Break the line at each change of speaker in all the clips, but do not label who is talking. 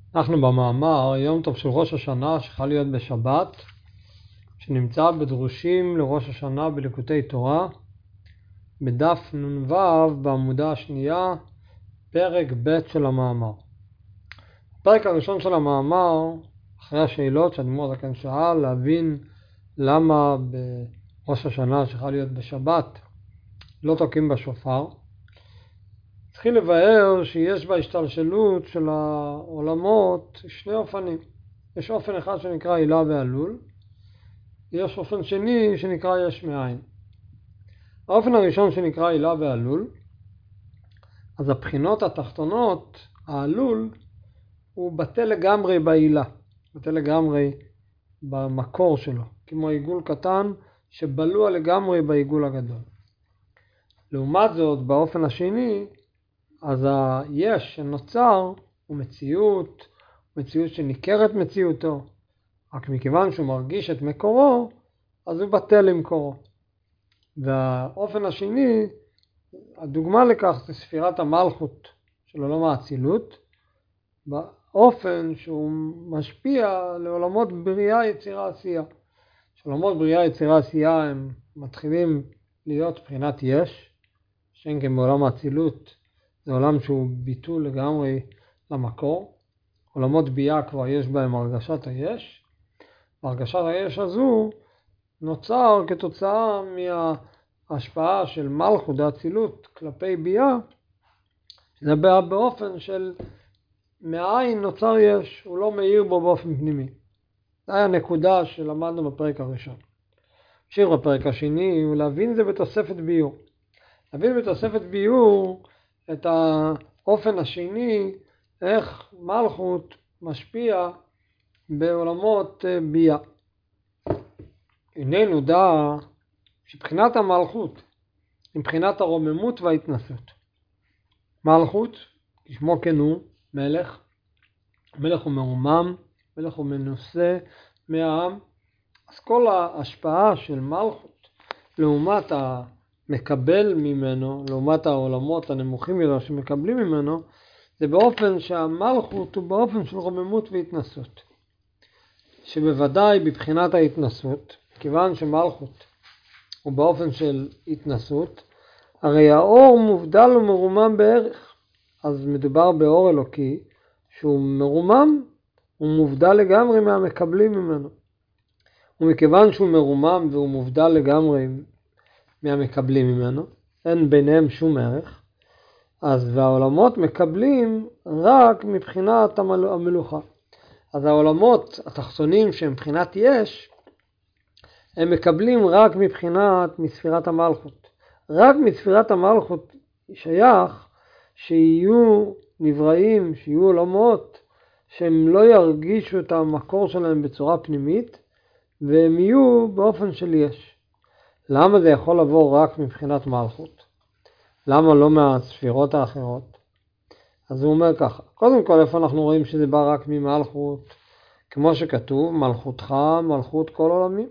אנחנו במאמר יום טוב של ראש השנה שחל להיות בשבת, שנמצא בדרושים לראש השנה בליקוטי תורה, בדף נ"ו בעמודה השנייה, פרק ב' של המאמר. הפרק הראשון של המאמר, אחרי השאלות שהאדמו"ר הזקן שאל, להבין למה בראש השנה שחל להיות בשבת לא תוקעים בשופר. התחיל לבאר שיש בהשתלשלות של העולמות שני אופנים. יש אופן אחד שנקרא עילה ועלול, יש אופן שני שנקרא יש מאין. האופן הראשון שנקרא עילה ועלול, אז הבחינות התחתונות, העלול, הוא בטל לגמרי בעילה, בטל לגמרי במקור שלו, כמו עיגול קטן שבלוע לגמרי בעיגול הגדול. לעומת זאת, באופן השני, אז היש שנוצר הוא מציאות שניכרת מציאותו, רק מכיוון שהוא מרגיש את מקורו, אז הוא בטל למקורו. והאופן השני, הדוגמה לכך זה ספירת המלכות של עולם האצילות, באופן שהוא משפיע לעולמות בריאה, יצירה, עשייה. שעולמות בריאה, יצירה, עשייה הם מתחילים להיות בחינת יש, שאין כן בעולם האצילות, זה עולם שהוא ביטול לגמרי למקור. עולמות ביאה כבר יש בהם הרגשת היש. והרגשת היש הזו נוצר כתוצאה מההשפעה של מלכות דאצילות כלפי ביאה. זה באופן של מאין נוצר יש, הוא לא מאיר בו באופן פנימי. זה היה נקודה שלמדנו בפרק הראשון. נמשיך בפרק השני, ולהבין זה בתוספת ביור. להבין בתוספת ביור את האופן השני, איך מלכות משפיע בעולמות ביאה. הננו דע שבחינת המלכות, מבחינת הרוממות וההתנסות. מלכות, כשמו כן הוא, מלך. מלך הוא מרומם, מלך הוא מנוסה מהעם. אז כל ההשפעה של מלכות, לעומת מקבל ממנו, לעומת העולמות הנמוכים יותר שמקבלים ממנו, זה באופן שהמלכות הוא באופן של רוממות והתנסות. שבוודאי בבחינת ההתנסות, כיוון שמלכות הוא באופן של התנסות, הרי האור מובדל ומרומם בערך. אז מדובר באור אלוקי שהוא מרומם, הוא מובדל לגמרי מהמקבלים ממנו. ומכיוון שהוא מרומם והוא מובדל לגמרי מהמקבלים ממנו, אין ביניהם שום ערך, אז והעולמות מקבלים רק מבחינת המלוכה. אז העולמות התחתונים שהם מבחינת יש, הם מקבלים רק מבחינת מספירת המלכות. רק מספירת המלכות שייך שיהיו נבראים, שיהיו עולמות, שהם לא ירגישו את המקור שלהם בצורה פנימית, והם יהיו באופן של יש. למה זה יכול לבוא רק מבחינת מלכות? למה לא מהספירות האחרות? אז הוא אומר ככה, קודם כל איפה אנחנו רואים שזה בא רק ממלכות? כמו שכתוב, מלכותך מלכות כל עולמים.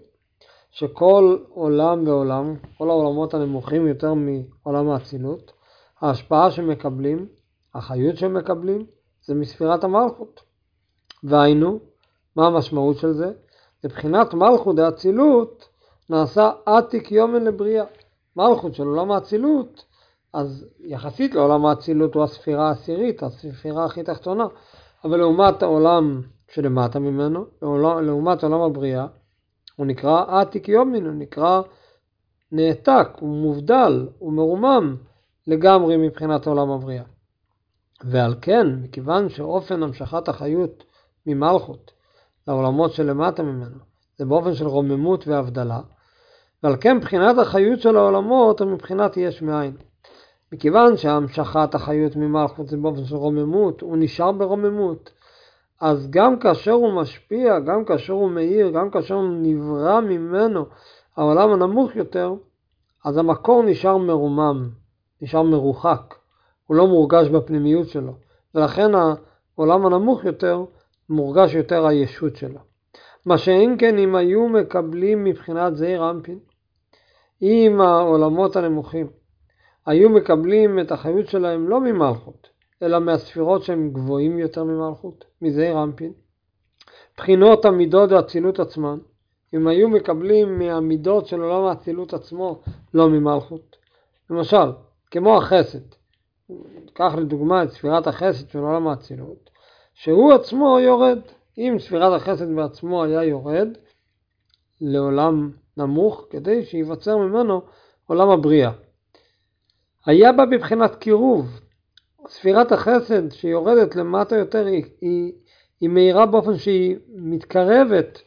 שכל עולם ועולם, כל העולמות הנמוכים יותר מעולם האצילות, ההשפעה שמקבלים, החיות שמקבלים, זה מספירת המלכות. והיינו, מה המשמעות של זה? מבחינת מלכות האצילות, נעשה עתיק יומן לבריאה. מלכות של עולם האצילות, אז יחסית לעולם האצילות הוא הספירה העשירית, הספירה הכי תחתונה. אבל לעומת העולם שלמטה ממנו, לעומת עולם הבריאה, הוא נקרא עתיק יומן, הוא נקרא נעתק, הוא מובדל, הוא מרומם לגמרי מבחינת עולם הבריאה. ועל כן, מכיוון שאופן המשכת החיות ממלכות לעולמות שלמטה ממנו, זה באופן של רוממות והבדלה, ועל כן מבחינת החיות של העולמות הוא מבחינת יש מאין. מכיוון שהמשכת החיות ממלכות זה באופן של רוממות, הוא נשאר ברוממות, אז גם כאשר הוא משפיע, גם כאשר הוא מאיר, גם כאשר הוא נברא ממנו העולם הנמוך יותר, אז המקור נשאר מרומם, נשאר מרוחק, הוא לא מורגש בפנימיות שלו, ולכן העולם הנמוך יותר מורגש יותר הישות שלו. מה שאין כן אם היו מקבלים מבחינת זעיר אנפין, אם העולמות הנמוכים היו מקבלים את החיות שלהם לא ממלכות, אלא מהספירות שהם גבוהים יותר ממלכות, מזעיר אנפין. בחינות המידות והאצילות עצמן, אם היו מקבלים מהמידות של עולם האצילות עצמו, לא ממלכות. למשל, כמו החסד, קח לדוגמה את ספירת החסד של עולם האצילות, שהוא עצמו יורד. אם ספירת החסד בעצמו היה יורד לעולם נמוך, כדי שיווצר ממנו עולם הבריאה. היה בה בבחינת קירוב. ספירת החסד שיורדת למטה יותר היא מהירה באופן שהיא מתקרבת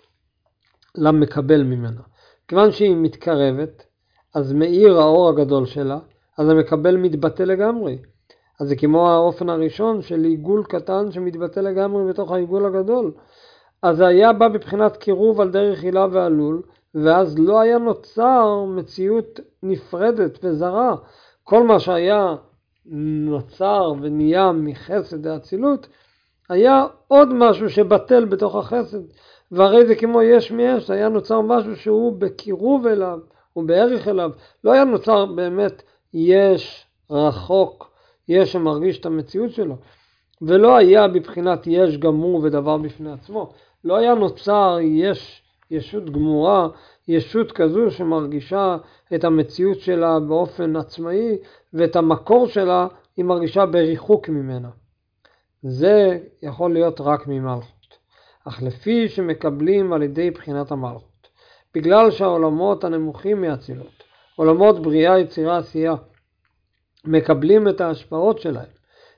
למקבל ממנה. כיוון שהיא מתקרבת, אז מאיר האור הגדול שלה, אז המקבל מתבטא לגמרי. אז זה כמו האופן הראשון של עיגול קטן שמתבטא לגמרי בתוך העיגול הגדול. אז היה בא בבחינת קירוב על דרך הילה ועלול, ואז לא היה נוצר מציאות נפרדת וזרה. כל מה שהיה נוצר ונהיה מחסד האצילות, היה עוד משהו שבטל בתוך החסד. והרי זה כמו יש מיש, היה נוצר משהו שהוא בקירוב אליו, הוא בערך אליו. לא היה נוצר באמת יש רחוק, יש שמרגיש את המציאות שלו. ולא היה בבחינת יש גמור ודבר בפני עצמו. לא היה נוצר יש ישות גמורה, ישות כזו שמרגישה את המציאות שלה באופן עצמאי, ואת המקור שלה היא מרגישה בריחוק ממנה. זה יכול להיות רק ממלכות. אך לפי שמקבלים על ידי בחינת המלכות, בגלל שהעולמות הנמוכים מהאצילות, עולמות בריאה, יצירה, עשייה, מקבלים את ההשפעות שלהם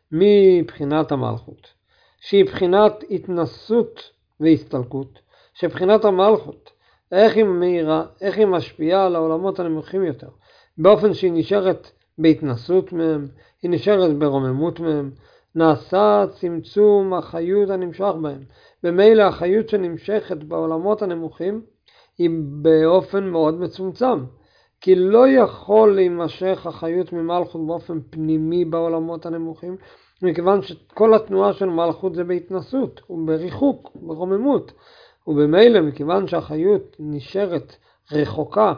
מבחינת המלכות, שהיא בחינת התנסות והסתלקות, שבחינת המלכות, איך היא מהירה, איך היא משפיעה על העולמות הנמוכים יותר, באופן שהיא נשארת בהתנסות מהם, היא נשארת ברוממות מהם, נעשה צמצום החיות הנמשך בהם. במילא החיות שנמשכת בעולמות הנמוכים היא באופן מאוד מצומצם, כי לא יכול להימשך החיות ממלכות באופן פנימי בעולמות הנמוכים, מכיוון שכל התנועה של מלכות זה בהתנסות, ובריחוק, ברוממות. ובמילא, מכיוון שהחיות נשארת רחוקה,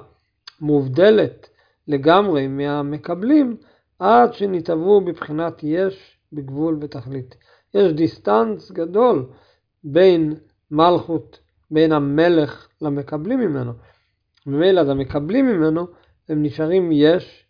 מובדלת לגמרי מהמקבלים, עד שנתעבו בבחינת יש בגבול ותכלית. יש דיסטנס גדול בין מלכות, בין המלך למקבלים ממנו. במילא, אז המקבלים ממנו, הם נשארים יש,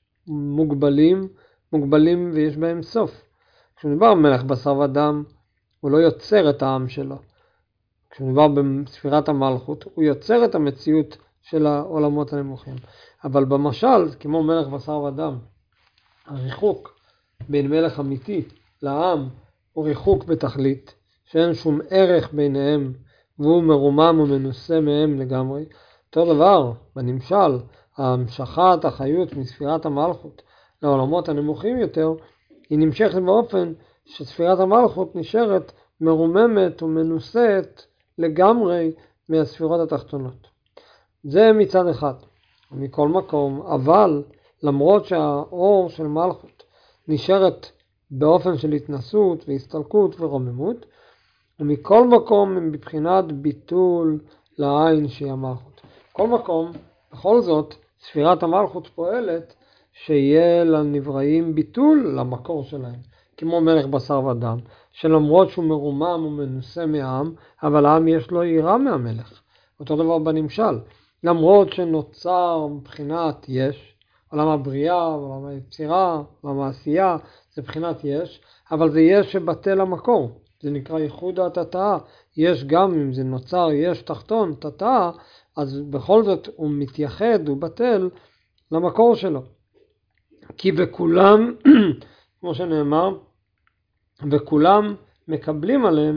מוגבלים ויש בהם סוף. כשמדובר מלך בשר ודם, הוא לא יוצר את העם שלו. כשמדובר בספירת המלכות, הוא יוצר את המציאות של העולמות הנמוכים. אבל במשל, כמו מלך בשר ודם, הריחוק בין מלך אמיתי לעם הוא ריחוק בתכלית, שאין שום ערך ביניהם, והוא מרומם ומנוסה מהם לגמרי. אותו דבר, בנמשל, המשכת החיות מספירת המלכות לעולמות הנמוכים יותר, היא נמשכת באופן שספירת המלכות נשארת מרוממת ומנוסת לגמרי מהספירות התחתונות. זה מצד אחד. מכל מקום, אבל למרות שהאור של מלכות נשארת באופן של התנסות והסתלקות ורוממות, ומכל מקום הם בבחינת ביטול לעין שהיא המלכות. כל מקום, בכל זאת, ספירת המלכות פועלת שיהיה לנבראים ביטול למקור שלהם, כמו מלך בשר ודם, שלמרות שהוא מרומם ומנוסה מהעם, אבל העם יש לו יראה מהמלך. אותו דבר בנמשל, למרות שנוצר מבחינת יש, עולם הבריאה, עולם היצירה, עולם העשייה, זה בחינת יש, אבל זה יש שבטל המקור, זה נקרא ייחוד התתאה. יש גם אם זה נוצר יש תחתון, תתאה, אז בכל זאת הוא מתייחד, הוא בטל למקור שלו. כי בכולם, כמו שנאמר, וכולם מקבלים עליהם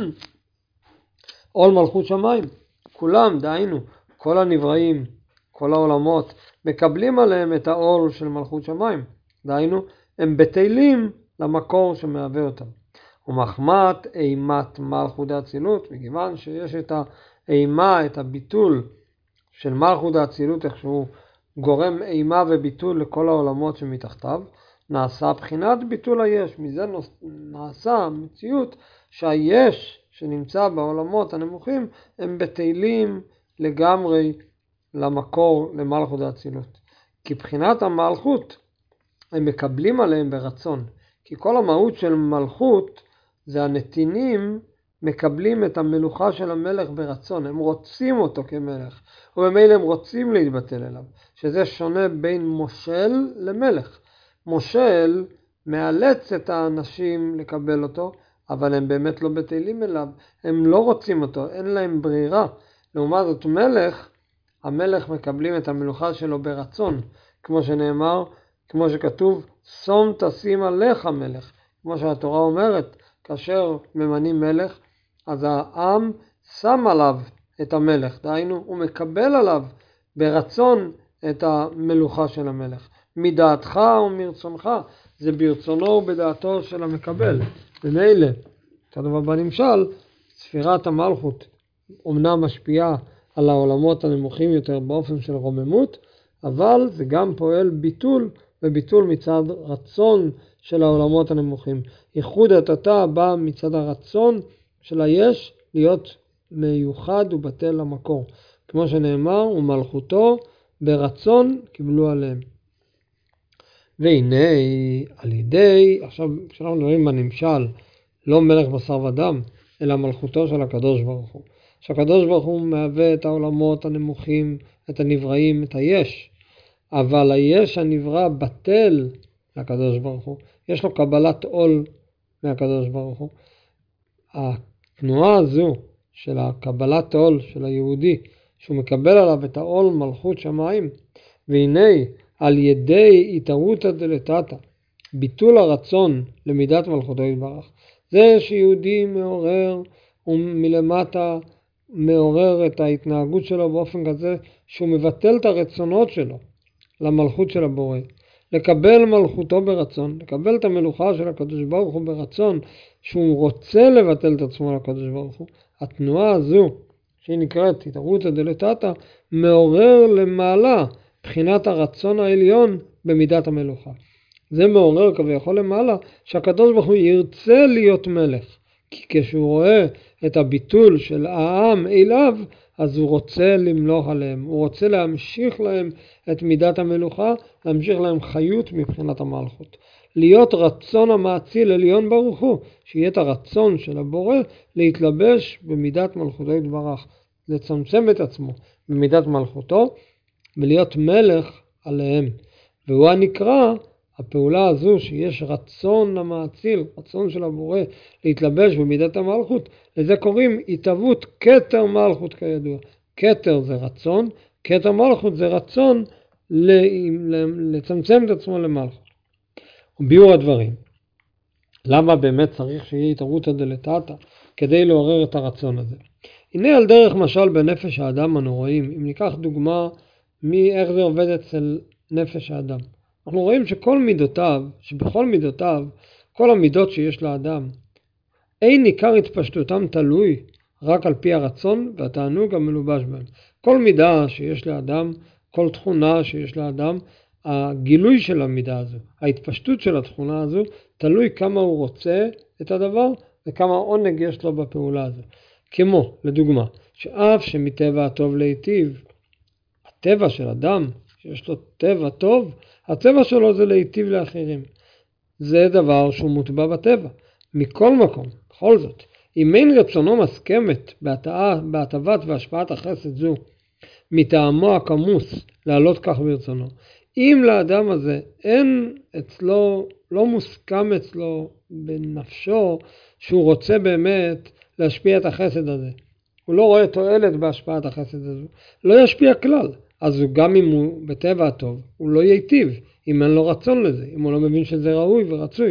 עול מלכות שמיים. כולם, דהיינו, כל הנבראים, כל העולמות, מקבלים עליהם את העול של מלכות שמיים. דהיינו, הם בטלים למקור שמהווה אותם. ומחמת אימת מלכות האצילות, מכיוון שיש את האימה, את הביטול של מלכות האצילות, איך שהוא גורם אימה וביטול לכל העולמות שמתחתיו, נעשה בחינת ביטול היש. מזה נעשה מציאות שהיש שנמצא בעולמות הנמוכים הם בטלים לגמרי למקור למלכות האצילות. כי בחינת המלכות הם מקבלים עליהם ברצון, כי כל המהות של מלכות זה הנתינים מקבלים את המלוכה של המלך ברצון, הם רוצים אותו כמלך, ובמילא הם רוצים להתבטל אליו, שזה שונה בין מושל למלך. מושל מאלץ את האנשים לקבל אותו, אבל הם באמת לא בטלים אליו, הם לא רוצים אותו, אין להם ברירה. לעומת זאת מלך, המלך מקבלים את המלוכה שלו ברצון, כמו שנאמר, כמו שכתוב, שום תשים עליך מלך, כמו שהתורה אומרת, כאשר ממנים מלך, אז העם שם עליו את המלך, דהיינו הוא מקבל עליו ברצון את המלוכה של המלך. מדעתך ומרצונך, זה ברצונו ובדעתו של המקבל. ומילא, כתוב בנמשל, ספירת המלכות אומנם משפיעה על העולמות הנמוכים יותר באופן של רוממות, אבל זה גם פועל ביטול, וביטול מצד רצון של העולמות הנמוכים. ייחוד התתה בא מצד הרצון של היש להיות מיוחד ובטל למקור. כמו שנאמר, ומלכותו ברצון קיבלו עליהם. והנה על ידי, עכשיו כשאנחנו מדברים בנמשל, לא מלך בשר ודם, אלא מלכותו של הקדוש ברוך הוא. שהקדוש ברוך הוא מהווה את העולמות הנמוכים, את הנבראים, את היש. אבל היש הנברא בטל לקדוש ברוך הוא. יש לו קבלת עול מהקדוש ברוך הוא. התנועה הזו של הקבלת עול של היהודי, שהוא מקבל עליו את העול מלכות שמיים, והנה על ידי התערותא דלתתא, ביטול הרצון למידת מלכותו יתברך, זה שיהודי מעורר ומלמטה מעורר את ההתנהגות שלו באופן כזה שהוא מבטל את הרצונות שלו למלכות של הבורא, לקבל מלכותו ברצון, לקבל את המלוכה של הקדוש ברוך הוא ברצון, שהוא רוצה לבטל את עצמו לקדוש ברוך הוא. התנועה הזו שהיא נקראת התערותא דלתתא מעורר למעלה בחינת הרצון העליון במידת המלוכה. זה מעורר כביכול למעלה שהקדוש ברוך הוא ירצה להיות מלך, כי כשהוא רואה את הביטול של העם אליו, אז הוא רוצה למלוך עליהם, הוא רוצה להמשיך להם את מידת המלוכה, להמשיך להם חיות מבחינת המלכות. להיות רצון המאציל עליון ברוך הוא, שיהיה את הרצון של הבורא להתלבש במידת מלכותו יתברך, לצמצם את עצמו במידת מלכותו ולהיות מלך עליהם. והוא הנקרא, הפעולה הזו שיש רצון המאציל, רצון של הבורא להתלבש במידת המלכות, לזה קוראים התהוות כתר מלכות כידוע. כתר זה רצון, כתר מלכות זה רצון לצמצם את עצמו למלכות. וביאור הדברים, למה באמת צריך שיהיה התערותא דלתתא כדי לעורר את הרצון הזה? הנה על דרך משל בנפש האדם אנו רואים, אם ניקח דוגמה מאיך זה עובד אצל נפש האדם. אנחנו רואים שכל מידותיו, שבכל מידותיו, כל המידות שיש לאדם, אין ניכר התפשטותם תלוי רק על פי הרצון והתענוג המלובש בהם. כל מידה שיש לאדם, כל תכונה שיש לאדם, הגילוי של המידה הזו, ההתפשטות של התכונה הזו, תלוי כמה הוא רוצה את הדבר וכמה עונג יש לו בפעולה הזו. כמו, לדוגמה, שאף שמטבע הטוב להיטיב, הטבע של אדם, שיש לו טבע טוב, הטבע שלו זה להיטיב לאחרים. זה דבר שהוא מוטבע בטבע. מכל מקום, בכל זאת, אם אין רצונו מסכמת בהטבת והשפעת החסד זו, מטעמו הכמוס לעלות כך ברצונו, אם לאדם הזה אין אצלו, לא מוסכם אצלו בנפשו שהוא רוצה באמת להשפיע את החסד הזה, הוא לא רואה תועלת בהשפעת החסד הזו, לא ישפיע כלל. אז הוא גם אם הוא בטבע הטוב, הוא לא ייטיב, אם אין לו רצון לזה, אם הוא לא מבין שזה ראוי ורצוי.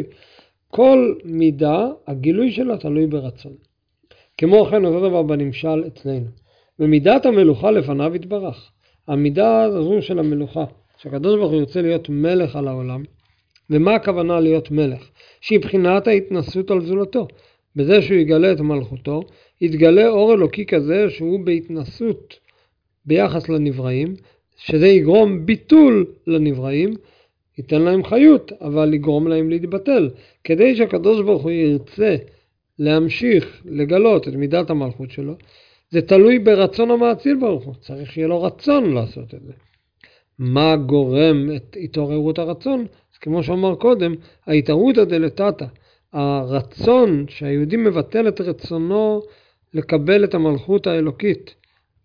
כל מידה, הגילוי שלה תלוי ברצון. כמו כן, אותו דבר בנמשל אצלנו. במידת המלוכה לפניו יתברך. המידה הזו של המלוכה, שהקדוש ברוך הוא ירצה להיות מלך על העולם, ומה הכוונה להיות מלך? שהיא בחינת ההתנסות על זולתו. בזה שהוא יגלה את מלכותו, יתגלה אור אלוקי כזה שהוא בהתנסות ביחס לנבראים, שזה יגרום ביטול לנבראים, ייתן להם חיות, אבל יגרום להם להתבטל, כדי שהקדוש ברוך הוא ירצה להמשיך לגלות את מידת המלכות שלו. זה תלוי ברצון המאציל ברוך הוא, צריך שיהיה לו רצון לעשות את זה. מה גורם את התעוררות הרצון? אז כמו שאמר קודם, ההתערותא דלתתא, הרצון שהיהודי מבטל את רצונו לקבל את המלכות האלוקית,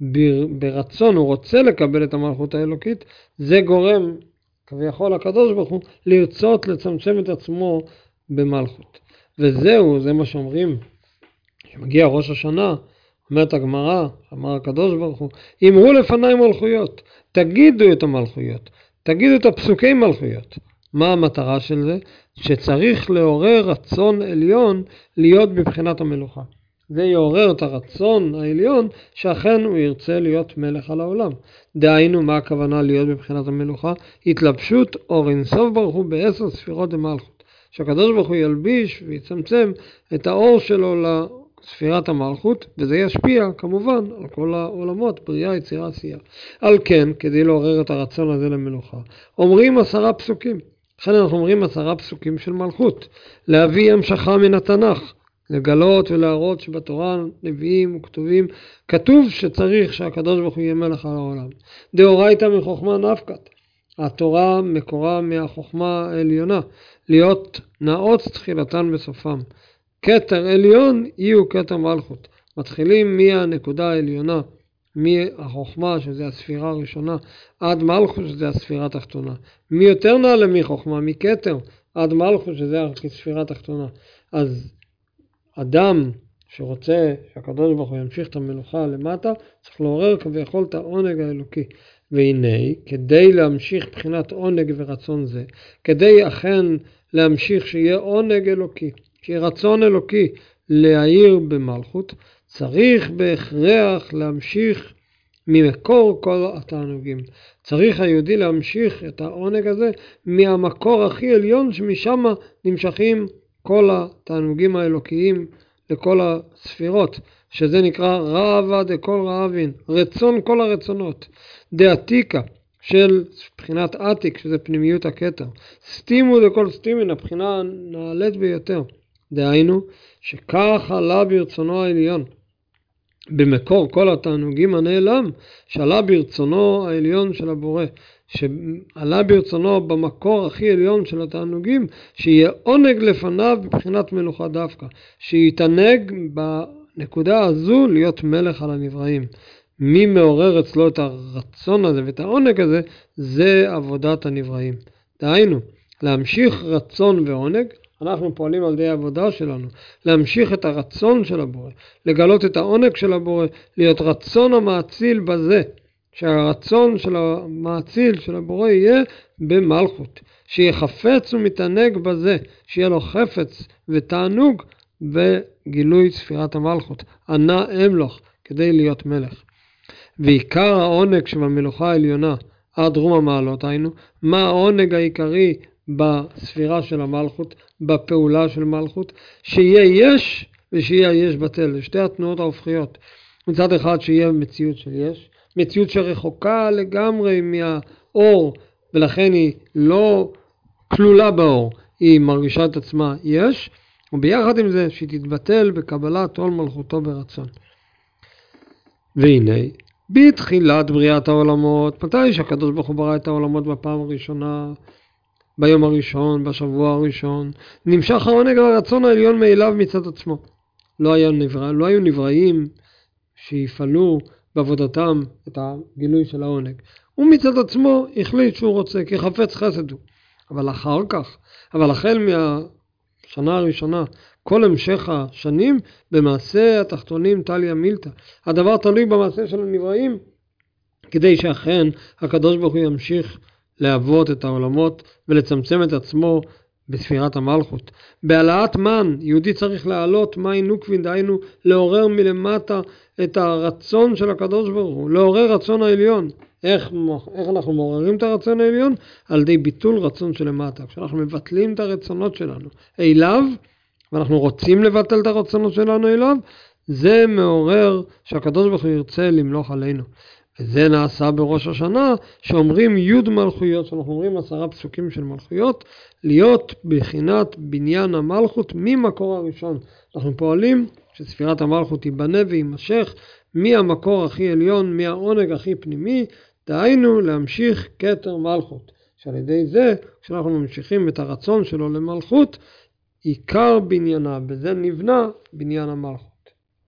ברצון הוא רוצה לקבל את המלכות האלוקית, זה גורם כביכול הקדוש ברוך הוא לרצות לצמצם את עצמו במלכות. וזהו, זה מה שאומרים, כשמגיע ראש השנה, אומרת הגמרא, אמר הקדוש ברוך הוא, אמרו לפניי מלכויות, תגידו את המלכויות, תגידו את הפסוקי מלכויות. מה המטרה של זה? שצריך לעורר רצון עליון להיות בבחינת המלוכה. זה יעורר את הרצון העליון שאכן הוא ירצה להיות מלך על העולם. דהיינו, מה הכוונה להיות בבחינת המלוכה? התלבשות אור אינסוף ברוך הוא ב10 ספירות דמלכות. שהקדוש ברוך הוא ילביש ויצמצם את האור שלו לספירת המלכות, וזה ישפיע כמובן על כל העולמות, בריאה, יצירה, עשייה. על כן, כדי לעורר את הרצון הזה למלוכה, אומרים 10 פסוקים. לכן אנחנו אומרים 10 פסוקים של מלכות, להביא המשכה מן התנ"ך, לגלות ולהראות שבתורה נביאים וכתובים כתוב שצריך שהקדוש ברוך הוא יהיה מלך על העולם. דאורייתא מחוכמה נפקת, התורה מקורה מהחוכמה העליונה, להיות נאות תחילתן בסופם. כתר עליון יהיו כתר מלכות. מתחילים מהנקודה העליונה, מהחוכמה שזה הספירה הראשונה, עד מלכות שזה הספירה התחתונה. מי יותר נעלה מחוכמה, מכתר, עד מלכות שזה הספירה התחתונה. אז אדם שרוצה שהקדוש ברוך הוא ימשיך את המלוכה למטה, צריך לעורר כביכול את העונג האלוקי. והנה, כדי להמשיך בחינת עונג ורצון זה, כדי אכן להמשיך שיהיה עונג אלוקי, שיהיה רצון אלוקי להעיר במלכות, צריך בהכרח להמשיך ממקור כל התענוגים. צריך היהודי להמשיך את העונג הזה מהמקור הכי עליון, שמשם נמשכים כל התענוגים האלוקיים לכל הספירות, שזה נקרא רעבה דכל רעבין, רצון כל הרצונות. דעתיקה של בחינת עתיק, שזה פנימיות הכתר. סתימו דכל סתימין, הבחינה הנעלית ביותר. דהיינו, שכך עלה ברצונו העליון. במקור כל התענוגים הנעלם, שעלה ברצונו העליון של הבורא. שעלה ברצונו במקור הכי עליון של התענוגים, שיהיה עונג לפניו בבחינת מלוכה דווקא. שיתענג בנקודה הזו להיות מלך על הנבראים. מי מעורר אצלו את הרצון הזה ואת העונג הזה, זה עבודת הנבראים. דהיינו, להמשיך רצון ועונג, אנחנו פועלים על ידי העבודה שלנו, להמשיך את הרצון של הבורא, לגלות את העונג של הבורא, להיות רצון המאציל בזה, שהרצון של המאציל של הבורא יהיה במלכות, שיהיה חפץ ומתענג בזה, שיהיה לו חפץ ותענוג בגילוי ספירת המלכות, ענה אמלוך כדי להיות מלך. ועיקר העונג שבמלוכה העליונה עד רום המעלות, היינו, מה העונג העיקרי בספירה של המלכות, בפעולה של מלכות, שיהיה יש ושיהיה יש בטל, שתי התנועות ההופכיות. מצד אחד שיהיה מציאות של יש, מציאות שרחוקה לגמרי מהאור, ולכן היא לא כלולה באור, היא מרגישה את עצמה יש, וביחד עם זה שהיא תתבטל בקבלת עול מלכותו ברצון. והנה, בתחילת בריאת העולמות, מתי שהקדוש ברוך הוא ברא את העולמות בפעם הראשונה, ביום הראשון, בשבוע הראשון, נמשך העונג לרצון העליון מאליו מצד עצמו. לא היו נבראים שיפעלו בעבודתם את הגילוי של העונג. הוא מצד עצמו החליט שהוא רוצה, כי חפץ חסד הוא. אבל אחר כך, החל מהשנה הראשונה, כל המשך השנים, במעשה התחתונים תליה מילתא. הדבר תלוי במעשה של הנבראים, כדי שאכן הקדוש ברוך הוא ימשיך לעבוד את העולמות ולצמצם את עצמו בספירת המלכות. בהעלאת מן, יהודי צריך להעלות מים נוקבין, דהיינו לעורר מלמטה את הרצון של הקדוש ברוך הוא, לעורר רצון העליון. איך אנחנו מעוררים את הרצון העליון? על ידי ביטול רצון שלמטה. כשאנחנו מבטלים את הרצונות שלנו אליו, ואנחנו רוצים לבטל את הרצונות שלנו אליו, זה מעורר שהקדוש ברוך הוא ירצה למלוך עלינו. וזה נעשה בראש השנה, שאומרים י' מלכויות, שאנחנו אומרים 10 פסוקים של מלכויות, להיות בחינת בניין המלכות ממקור הראשון. אנחנו פועלים שספירת המלכות ייבנה וימשך מהמקור הכי עליון, מהעונג הכי פנימי, דהיינו להמשיך כתר מלכות, שעל ידי זה, כשאנחנו ממשיכים את הרצון שלו למלכות, עיקר בניינה, בזה נבנה בניין המלכות.